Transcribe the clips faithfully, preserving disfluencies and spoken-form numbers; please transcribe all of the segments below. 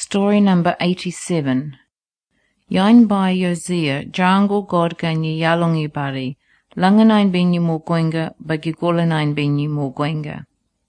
Story number eighty-seven. Yain by Yozia, Jango God Ganyi Yalongi Bari, Langanain Benyi Mogwenga, Bagigolanain Benyi Mogwenga.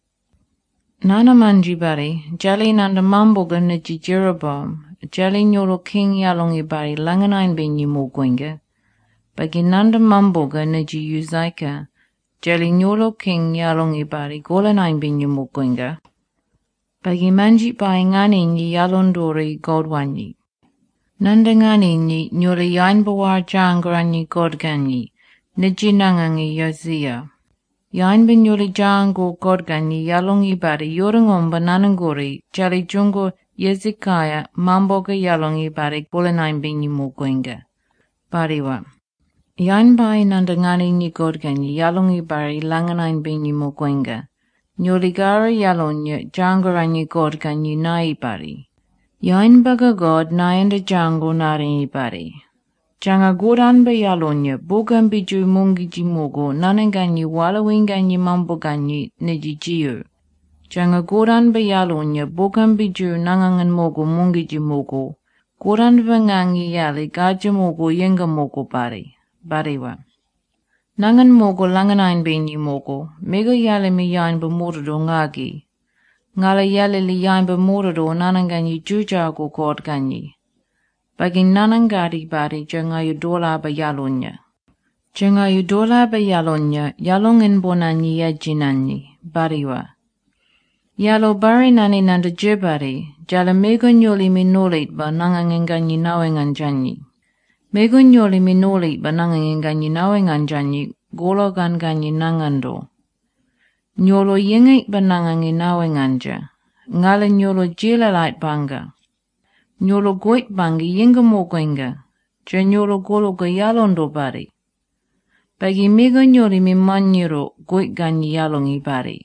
Nana Manji Bari, Jali Nanda Mamboga Niji Jeroboam, Jali Nyolo King Yalongi Bari, Langanain Benyi Mogwenga, Baginanda Mamboga Niji Uzaika, Jali Nyolo King Yalongi Bari, Golanain Benyi Mogwenga. Bagi manji bai ngani ni yalondori godwanyi. Nanda ngani ni nyori yain bawar jangrani godganyi, niji nangangi yozia. Yain bin nyori jango godganyi yalongi bari yorungomba nanangori, jali jungo yezikaya mamboga yalongi bari golanain binyi mugwenga. Bariwa. Yain bai nanda ngani ni godganyi yalongi bari langanain binyi mugwenga. Nyoligara yalonya jangaranyi god ganyi nai bari. Yain baga god nayanda jango narini bari. Janga godan ba yalonya bogan biju mungi jimogo nananganyi walawinganyi mambo ganyi niji jiyo. Janga godan ba yalonya bogan biju nangangan mogo mungi jimogo. Godan ba ngangi yali gaja mogo yenga mogo bari. Bariwa. Nangan mogo langanain benyi mogo, mega yale mi yain ba morodo ngagi. Ngala yale li yain ba morodo nananganyi jujago god ganyi. Bagi nanangari bari jangayu dola ba yalonya. Jangayu dola ba yalonya, yalongin bonanyi yajinanyi, bariwa. Yalo bari nani nanda jebari, jala mega nyoli mi nolit ba nanganganyi nawengan janyi. Mego nyoli minoli banangan ganyi nawengan janyi golo gan ganyi nangando. Nyolo yengi banangan nawengan ja. Ngala nyolo jela light banga. Nyolo goit bangi yenga mogwenga. Ja nyolo golo ga yalondo bari. Bagi mego nyoli mi manyiro goit ganyi yalongi bari.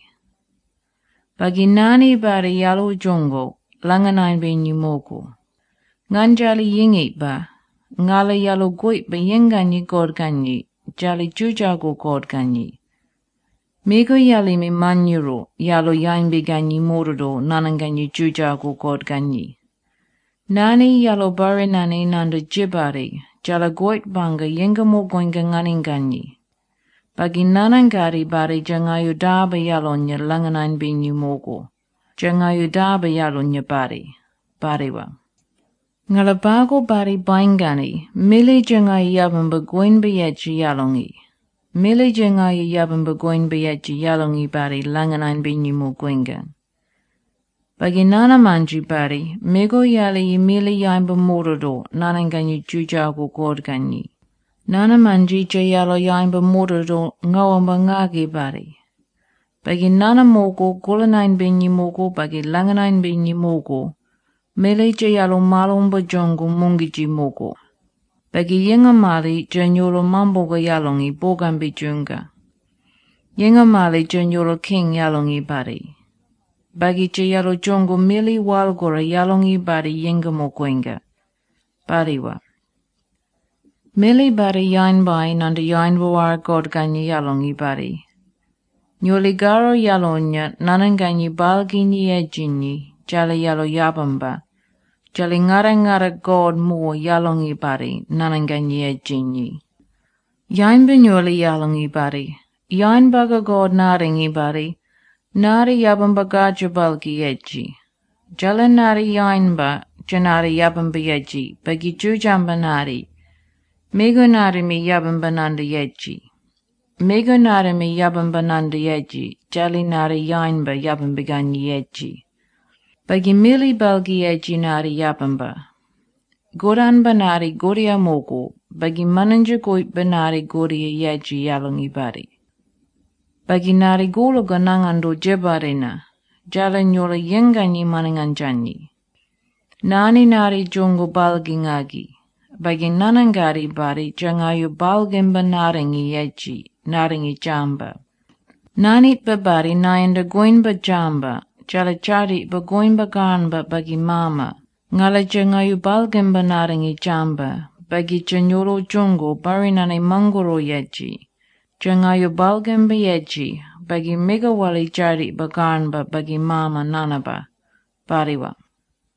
Bagi nani bari yalo jongo langanain benyi mogo. Nganjali yengi ba. Ngala yalo goit ba yenganyi god ganyi, jali jujago god ganyi. Mego yali mi manyiro, yalo yain ganyi morodo nananganyi jujago god ganyi. Nani yalo bari nani nanda jibari, jala goit banga yenga mogwenga nganinganyi. Bagi nanangari bari jangayu daba yalonya langanain binyi mogo. Jangayu daba yalonya bari. Bariwa. Ngalabago bari baingani, mili jangai yabang bagoin bayaji yalongi. Mili jangai yabang bagoin bayaji yalongi bari langanain binyi mugwenga. Bagi nana manji bari, mego yali yimili yaimba morodo, nananganyi jujago god ganyi. Nana manji jayalo yaimba morodo ngawamba ngagi bari. Bagi nana mogo golanain binyi mogo bagi langanain binyi mogo. Mele jayalo malomba jongo mungiji mogo. Bagi yenga mali janyolo mamboga yalongi bogambi junga. Yenga mali janyolo king yalongi bari. Bagi jayalo jongo mili walgora yalongi bari yenga mogwenga. Bariwa. Mili bari yain bai nanda yain wawar god ganyi yalongi bari. Nyoligaro yalonya nananganyi balginyi ejinyi jala yalo yabamba. Jali ngara ngara god mo yalongi bari nananganyi ejinyi. Yain binyoli yalongi bari. Yain baga god naringi bari. Nari yabamba gaja balgi eji. Jala nari yain ba janari yabamba eji. Bagi jujamba nari. Mego nari mi yabamba nanda eji. Mego nari mi yabamba nanda eji. Jali nari yain ba yabamba ganyi eji. Bagi mili balgi eji nari yabamba. Godan banari goria mogo, bagi mananja goit banari goria yeji yalongi bari. Bagi nari golo ganangando jebarina, jala nyola yenganyi mananganjanyi. Nani nari jongo balgi ngagi, bagi nanangari bari jangayu balgimba naringi yeji, naringi jamba. Nanit babari nayanda goinba jamba, jala jadi bagoin baganba bagi mama. Ngala jangayu balgimba naringi jamba. Bagi janyolo jungo barinane mangoro yeji. Jangayu balgimba yeji. Bagi mega wali jadi baganba bagi mama nanaba. Bariwa.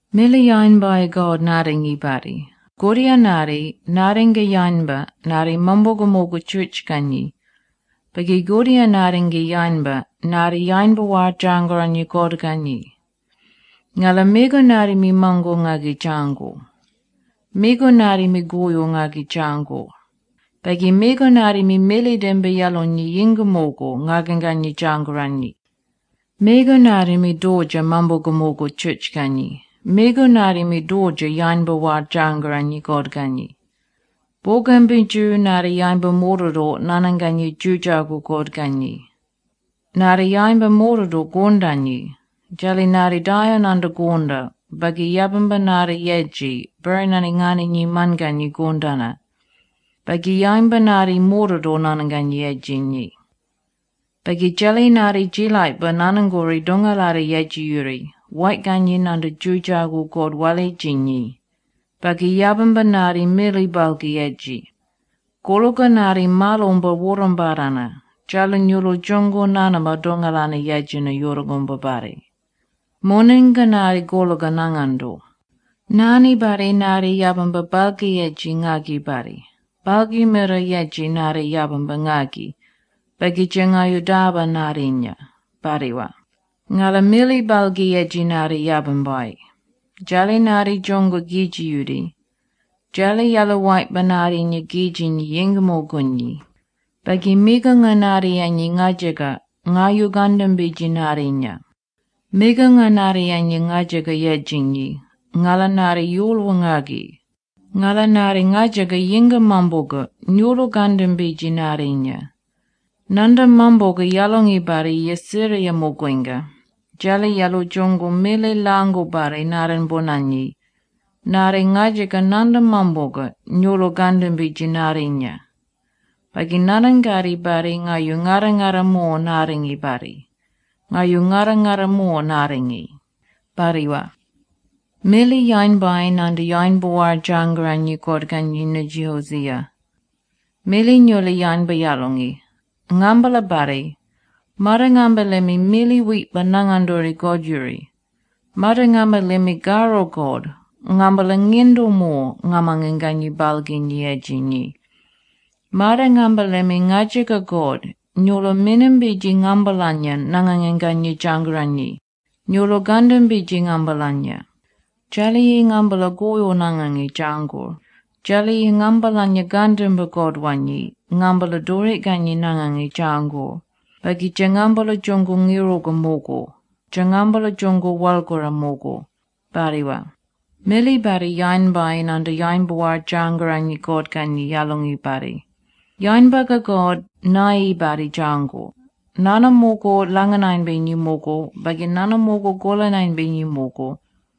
Mili yainba God naringi bari. Goria nari, naringa yainba, nari mambogo mogo church kanyi. Bagi goria naringi yainba, nari yainba war jangoranyi God kanyi. Ngala mego nari mi mango ngagi jango. Mego nari mi goyo ngagi jango. Bagi mego nari mi mele dembe yalonyi yinga mogo ngaganganyi jangoranyi. Mego nari mi doja mambogo mogo church kanyi. Mego nari mi doja yainba war jangoranyi God kanyi. Bogambi ju nari yainba mororo nananganyi jujago God kanyi. Nari yainba mororo gondanyi. Jali nari daya nanda gonda, bagi yabamba nari yeji, bernani ngani nyi manganyi gondana. Bagi yainba nari mororo nananganyi yeji nyi. Bagi jali nari jilai ba nanangori dongalari yeji yuri, white ganyi nanda jujago God wale jinyi. Bagi yabamba nari mili balgi yeji. Gologa nari malomba worambarana, jali nyulo jongo nanama dongalana yeji na yorogomba bari. Moninga nari gologa nangando. Nani bari nari yabamba balgi yeji ngagi bari. Balgi mera yeji nari yabamba ngagi. Bagi jengayu daba narinya. Bariwa. Ngala mili balgi yeji nari yabambai. Jali nari jongo giji yudi. Jali yala white banari nya giji ni yingamo gunyi. Bagi miga nga nari yanyi ngajaga. Ngayu gandambiji narinya. Miga nga nari yanyi ngajaga yejinyi, ngala nari yulwa ngagi. Ngala nari ngajaga yinga mamboga, nyulu gandambiji narinya. Nanda mamboga yalongi bari yesiri ya mogwenga. Jali yalo jongo mele lango bari naran bonanyi. Nari ngajaga nanda mamboga, nyulu gandambiji narinya. Bagi narangari bari ngayu ngara ngara mo naringi bari. Ngayu ngara ngara mo naringi. Bariwa. Mili yainbai nanda yainbawar jangaranyi kodganyi na jihozia. Mili nyoli yainba yalongi. Ngambala bari. Mara ngambalemi mili wit banangandori godjuri. Mara ngambalemi garo god. Ngambala ngindo mo ngamanganganyi balginyi ejinyi. Mara ngambalemi ngajaga god. Nyolo minambiji ngambalanya nanganganganyi jangaranyi. Nyolo gandambiji ngambalanya. Jali ngambala goyo nangangi jangor. Jali ngambalanya gandamba godwanyi. Ngambala dore ganyi nangangi jangor. Bagi jangambala jongo ngiroga mogo. Jangambala jongo walgora mogo. Bariwa. Mili bari yainbai nanda yainbawar jangaranyi godganyi yalongi bari. Yainbaga god nai bari jango. Nana mogo langanain benyi mogo, bagi nana mogo golanain benyi mogo.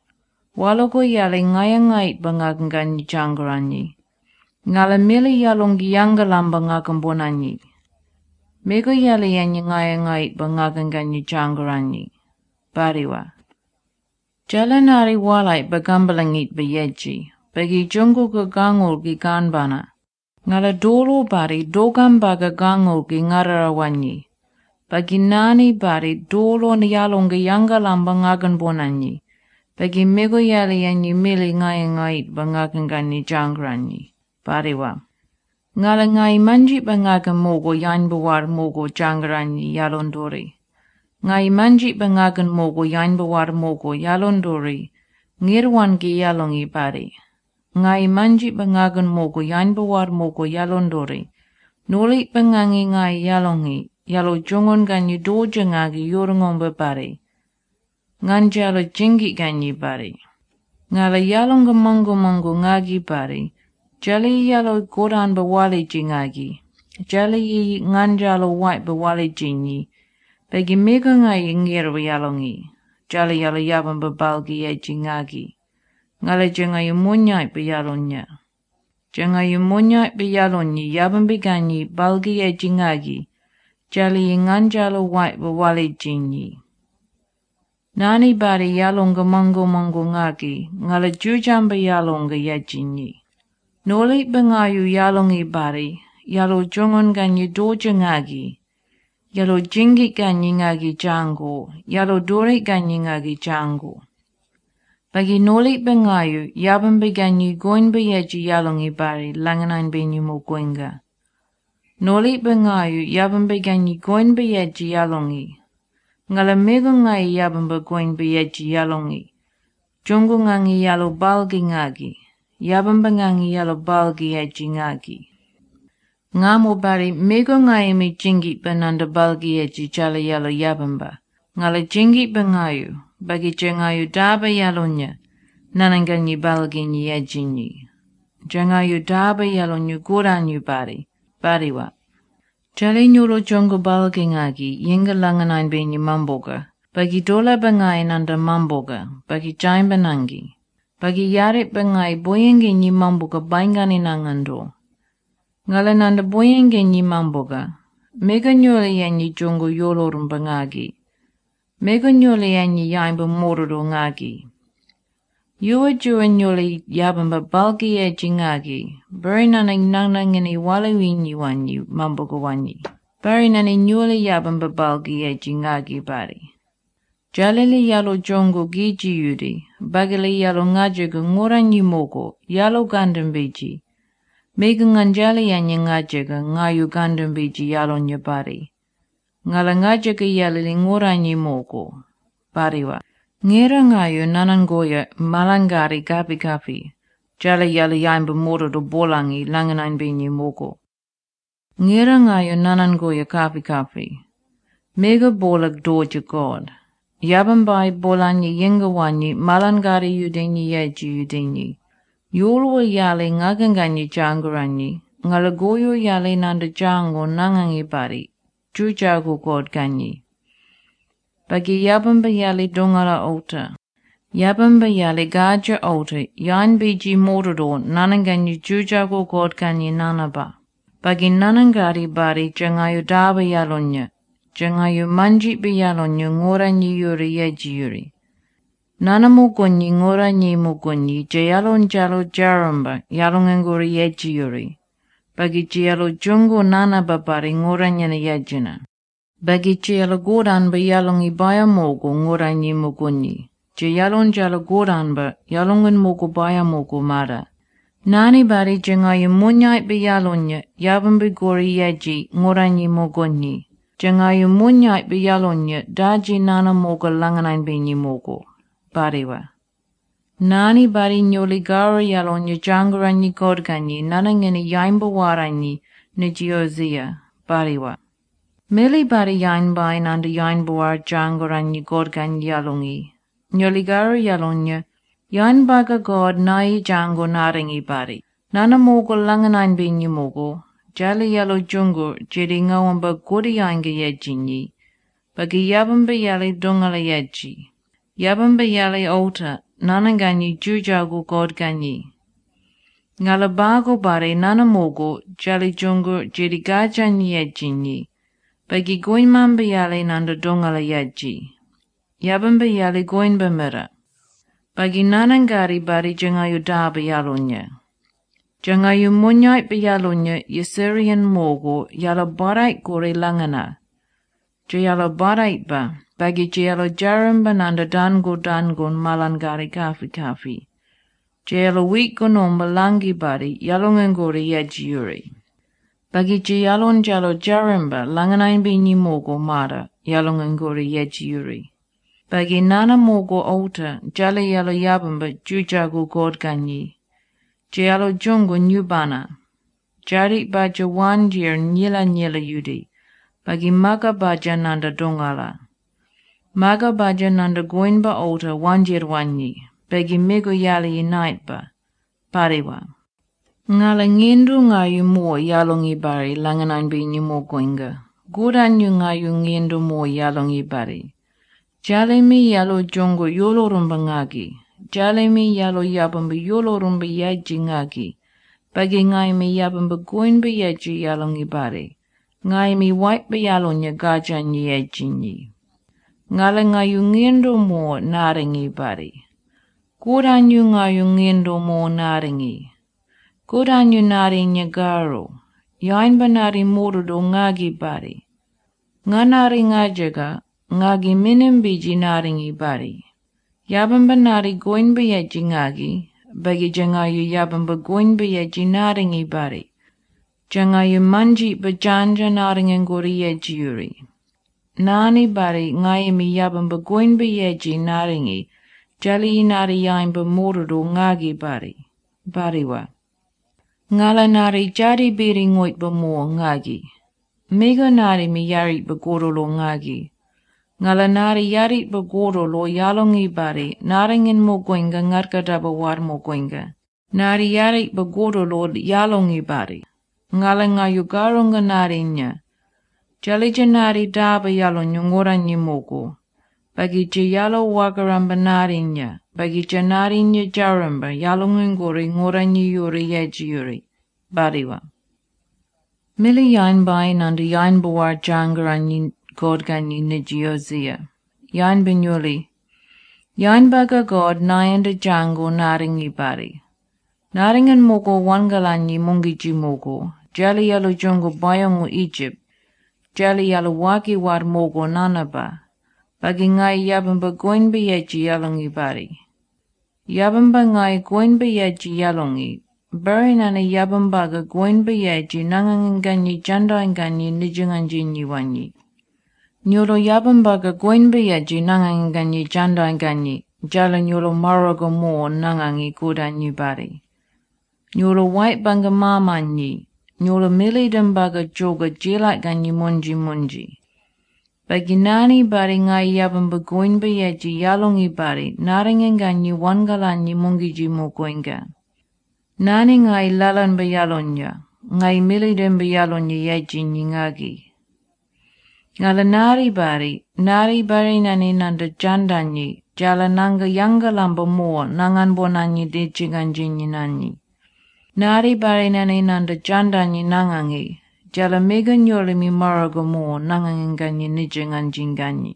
Walogo yali ngaya ngait bangaganganyi jangaranyi. Ngala mili yalongi yanga lamba ngagambonanyi. Mego yali yanyi ngaya ngait bangaganganyi jangaranyi. Bariwa. Jalanari walai bagambalangit bayeji, bagi jungo gagangol giganbana. Ngala dolo bari dogambaga gangol gi ngararawanyi. Bagi nani bari dolo niyalonga yanga lamba ngagan bonanyi. Bagi mego yali yanyi mili ngai ngait bangagan ganyi jangranyi. Bariwa. Ngala ngai manji bangagan mogo yainbawar mogo jangranyi yalondori. Ngai manji bangagan mogo yainbawar mogo yalondori. Ngirwan gi yalongi bari. Ngai manji bangagan mogo yainbawar mogo yalondori. Noli bangangi ngai yalongi. Yalo jongon ganyi doja ngagi yorongomba bari. Nganjalo jingi ganyi bari. Ngala yalonga mongo mongo ngagi bari. Jali yalo godan bawali jingagi. Jali nganjalo white bawali jinyi. Bagi mega ngai ngiro yalongi. Jali yalo yaban babalgi e jingagi. Ngala jengayu monyai bayalonya. Jengayu monyai bayalonyi yaban biganyi balgi e jingagi. Jali nganjalo white bawali jinyi. Nani bari yalonga mongo mongo ngagi. Ngala jujamba yalonga yajinyi. Noli bangayu yalongi bari. Yalo jongon ganyi doja ngagi. Yalo jingi ganyi ngagi jango. Yalo dori ganyi ngagi jango. Bagi nolik bengayu, yabang beganyu goin beyeji yalongi bari, langanain benyu mo goinga. Nolik bengayu, yabang beganyu goin beyeji yalongi. Ngala mego ngai yabang begoin beyeji yalongi. Jongo ngangi yalo balgi ngagi. Yabang bengangi yalo balgi eji ngagi. Ngamo bari mego ngai mi jingit benanda balgi eji jala yalo yabamba. Ngala jingit bengayu, bagi jengayu daba yalonya. Nananganyi balgi nyi eji nyi. Jengayu daba yalonyu goranyu bari. Bariwa. Jali nyulo jongo balgi ngagi, yinga langanain benyi mamboga. Bagi dola bengai nanda mamboga, bagi jain benangi. Bagi yarit bengai boyengi nyi mamboga baingani nangando. Ngala nanda boyengi nyi mamboga. Mega nyole yanyi jongo yolorum bengagi. Mega nyole yanyi yaimba morodo ngagi. Yua jua nyole yabamba balgi eji ngagi. Bari nana nanangini wale winyi wanyi mamboga wanyi. Bari nani nyole yabamba balgi eji ngagi bari. Jalili yalo jongo giji yudi, bagili yalo ngajaga ngoranyi mogo, yalo gandambiji. Mega nganjali yanyi ngajaga ngayu gandambiji yalo nyabari. Ngala ngajaga yalili ngoranyi mogo, bariwa. Ngera ngayu nanangoya malangari gapi gapi, jali yali yaimba moro do bolangi langanain benyi mogo. Ngera ngayu nanangoya gapi gapi, mega bolag doja God. Yabambai bolanyi yengawanyi malangari yudenyi yeji yudenyi. Yulwa yali ngaganganyi jangaranyi, ngalagoyo yali nanda jango nangangi bari, jujago God ganyi. Bagi yabamba yali dongala ota. Yabamba yali gaja ota, yan biji morodo nananganyi jujago God ganyi nanaba. Bagi nanangari bari jangayo daba yalonya. Jangayu manji biyalonyo ngoranyi yuri yeji yuri. Nana mugonyi ngoranyi mugonyi jayalon jalo jaramba yalongangori yeji yuri. Bagi jayalo jungo nana babari ngoranyana yejina. Bagi jayalo godan ba yalongi baya mogo ngoranyi mugonyi. Jayalon jalo godan ba yalongan mogo baya mogo mara. Nani bari jangayu munyai biyalonya yabambi gori yeji ngoranyi mugonyi. Jangayu munyai biyalonya daji nana moga langanain benyi mogo. Bariwa. Nani bari nyoli gara yalonya jangaranyi godganyi nanangani yaimba waranyi nijiozia. Bariwa. Mili bari yainbai nanda yaimba war jangaranyi godganyi yalongi. Nyoli gara yalonya yainbaga god nai jango narangi bari. Nana moga langanain benyi mogo. Jali yalo jungo jiri ngawamba godi yanga yejinyi. Bagi yabamba yali dongala yeji. Yabamba yali ota nananganyi jujago god ganyi. Ngala bago bari nana mogo jali jungo jiri gajanyi yejinyi. Bagi goinmamba yali nanda dongala yeji. Yabamba yali goinba mira. Bagi nanangari bari jangayu daba yalonya. Jangayu munyai biyalonya yasirian mogo yalo barait gore langana. Jayalo barait ba, bagi jayalo jaramba nanda dango dangon malangari kafi kafi. Jayalo wik gonomba langi bari yalongan gore yeji yuri. Bagi jayalon jalo jaramba langanain binyi mogo mara yalongan gore yeji yuri. Bagi nana mogo ota jale yalo yabamba jujago god ganyi. Jayalo jungo nyubana. Jari baja wanjir nyila nyila yudi. Bagi maga baja nanda dongala. Maga baja nanda goinba ota wanjir wanyi. Bagi mego yali inait ba. Pariwa. Ngala ngendu ngayu mo yalongi bari langanain binyi mo goinga. Gudanyu ngayu ngendu mo yalongi bari. Jale mi yalo jongo yolo rumba ngagi. Jale mi yalo yabamba yolo rumba yeji ngagi. Bagi ngai mi yabamba goin ba yeji yalongi bari. Ngai mi white ba yalonya gaja nyi yeji nyi. Ngala ngayu ngendo mo naringi bari. Kudanyu ngayu ngendo mo naringi. Kudanyu narinya garo. Yain ba nari morudo ngagi bari. Nga nari ngajaga. Ngagi minim biji naringi bari. Yabamba nari goin beyeji ngagi, bagi jangayu yabamba goin beyeji naringi bari. Jangayu manji bajanja naringen gori yeji yuri. Nani bari ngayimi yabamba goin beyeji naringi, jali nari yaimba morudo ngagi bari. Bariwa. Ngala nari jadi biri ngoit bamo ngagi. Mega nari mi yarit bagorolo ngagi. Ngala nari yarit bagorolo yalongi bari, naringin mo gwenga ngarkadaba war mo gwenga. Nari yarit bagorolo yalongi bari. Ngala ngayu garonga narinya. Jalija nari daba yalon yungoranyi mogo. Bagi jayalo wagaramba narinya. Bagi janarinya jaramba yalongin gori ngoranyi yuri yeji yuri. Bariwa. Mili yain bai nanda yain bawar jangaranyi godganyi nijiyozia. Yain binyuli. Yain baga god nayanda jango naringi bari. Naringan mogo wangalanyi mungiji mogo. Jali yalu jongo bayongo Egypt. Jali yalu waki war mogo nanaba. Bagi ngai yabamba goin beyeji yalongi bari. Yabamba ngai goin beyeji yalongi. Bari nani yabambaga goin beyeji nanganganyi jandanganyi nijinganjinyi wanyi. Nyolo yabambaga goin beyeji nanganganyi jandanganyi. Jala nyolo marago mo nangangi kudanyi bari. Nyolo white banga mamanyi. Nyolo milidambaga joga jilat ganyi munji munji. Bagi nani bari ngai yabamba goin beyeji yalongi bari. Naringanganyi wangalanyi mungiji mo goinga. Nani ngai lalan bayalonya, ngai milidem bayalonya yeji nyingagi. Ngala nari bari, nari bari nani nanda jandanyi, jala nanga yanga lamba mo nangan bonanyi dichinganjinyi nanyi. Nari bari nani nanda jandanyi nangangi, jala mega nyoli mi marago mo nanganganyi nijinganjinganyi.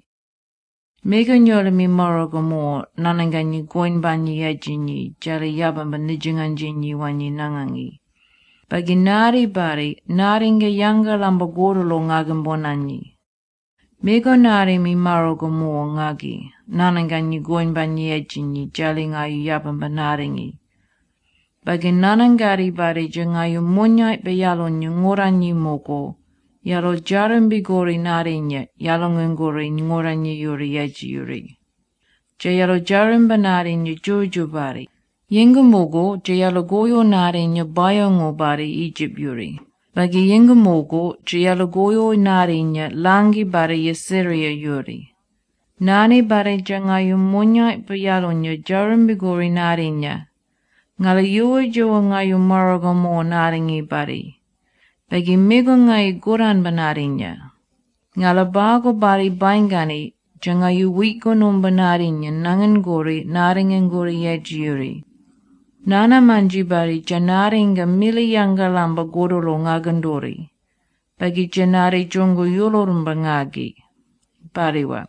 Mega nyoli mi marago mo nananganyi goin banyi yejinyi jali yabamba nijinganjinyi wanyi nangangi. Bagi nari bari naringa yanga lamba gorolo ngagambonanyi. Mega nari mi marago mo ngagi nananganyi goin banyi yejinyi jali ngayu yabamba naringi. Bagi nanangari bari jangayu monyai bayalonyo ngoranyi mogo. Yalo jarambi gori narinya, yalo ngengori ngoranyi yuri yeji yuri. Jayalo jaramba narinya jojo bari. Yenga mogo, jayalo goyo narinya bayongo bari Egypt yuri. Bagi yenga mogo, jayalo goyo narinya langi bari Assyria yuri. Nani bari jangayu monyai bayalonya jarambi gori narinya. Ngala yuwa jawa ngayu marago mo naringi bari. Bagi mego ngai goran banarinya. Ngala bago bari baingani, jangayu wiko nom banarinya nangan gori naringen gori yeji yuri. Nana manji bari janaringa mili yanga lamba godolo ngagandori. Bagi janari jongo yulorumba ngagi. Bariwa.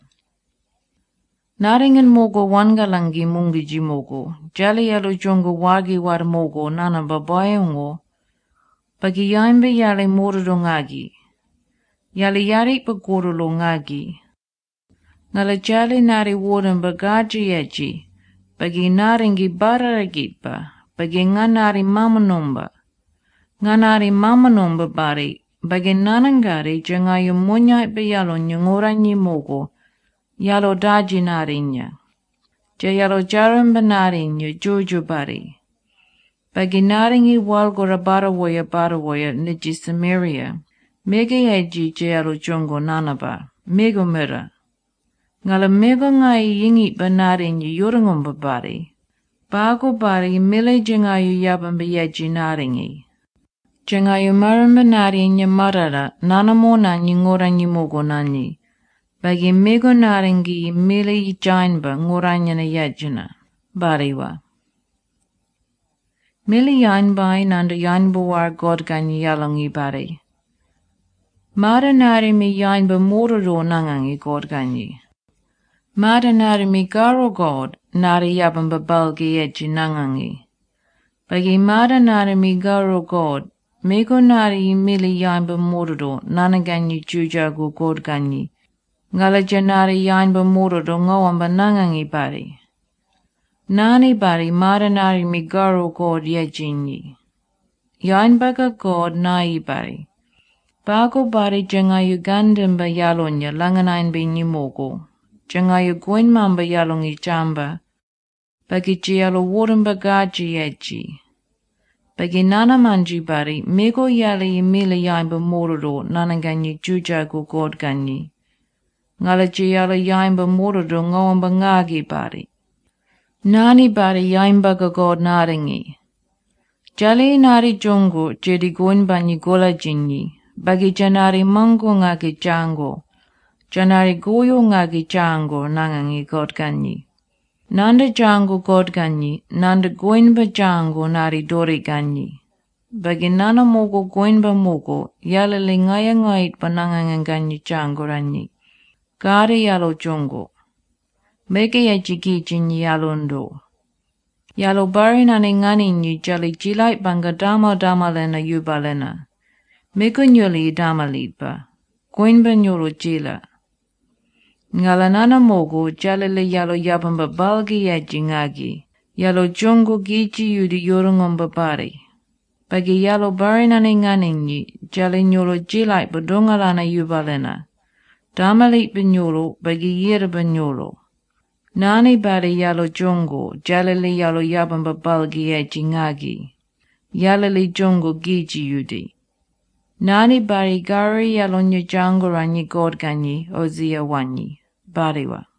Naringen mogo wangalangi mungiji mogo. Jali yalu jongo wagi war mogo nana babayongo. Bagi yaimbe yale morudo ngagi. Yale yari bagorolo ngagi. Ngala jali nari wodan bagaji yeji. Bagi naringi bararagipa. Bagi nganari mamanomba. Nganari mamanomba bari. Bagi nanangari jangayu monyai bayalo nyongoranyi mogo. Yalo daji narinya. Jayalo jaramba narinya jojo bari. Bagi naringi walgora barawoya barawoya niji Samaria. Mega yeji jayalo jongo nanaba. Mego mera. Ngala mego ngai yingi banarinya yorungomba bari. Bago bari mile jangayu yabamba yeji naringi. Jangayu maramba narinya marara nanamo nanyi ngoranyi mogo nanyi. Bagi mego naringi mili jainba ngoranya na yejina. Bariwa. Mili yainbai nanda yainba war godganyi yalongi bari. Mada nari mi yainba mororo nangangi godganyi. Mada nari mi garo god nari yabamba balgi yeji nangangi. Bagi mada nari mi garo god mego nari mili yainba mororo nananganyi jujago godganyi. Ngala janari yainba mororo ngawamba nangangi bari. Nani bari maranari migaro God yejinyi. Yain baga God nai bari. Bago bari jangayu gandamba yalonya langanain binyi mogo. Jangayu gwen mamba yalongi jamba. Bagi jialo waramba gaji yeji. Bagi nana manji bari mego yali imili yaimba mororo nananganyi jujago God ganyi. Ngala jialo yaimba mororo ngawamba ngagi bari. Nani bari yaimbaga God naringi. Jali nari jongo jadi gwen banyi gola jinyi. Bagi janari mango ngagi jango. Janari goyo ngagi jango nangangi God ganyi. Nanda jango God ganyi, nanda gwenba jango nari dori ganyi. Bagi nana mogo gwenba mogo, yala li ngaya ngait panangangan ganyi jango ranyi. Gari yalo jongo. Mege ya jigi jinyi yalo ndo. Yalo bari nani ngani nyi jali jilait banga dama dama lena yuba lena. Mego nyoli dama lipa. Gwenba nyolo jila. Ngala nana mogo jalele yalo yabamba balgi yaji ngagi. Yalo jongo giji yudi yorongomba bari. Bagi yalo bari nani nganinyi jale nyolo jilai badongalana yubalena. Damalit banyolo bagi yira banyolo. Nani bari yalo jongo jalele yalo yabamba balgi yaji ngagi. Yalele jongo giji yudi. Nani bari gari yalo nyajango ranyi God ganyi ozia wanyi. Bariwa.